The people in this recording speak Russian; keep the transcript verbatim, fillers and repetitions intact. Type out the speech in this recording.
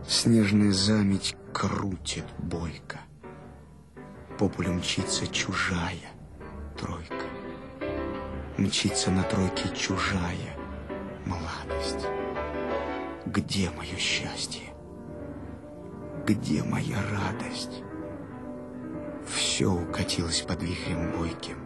Снежная заметь крутит бойко. По полю мчится чужая тройка. Мчится на тройке чужая молодость. Где мое счастье? Где моя радость? Все укатилось под вихрем бойким.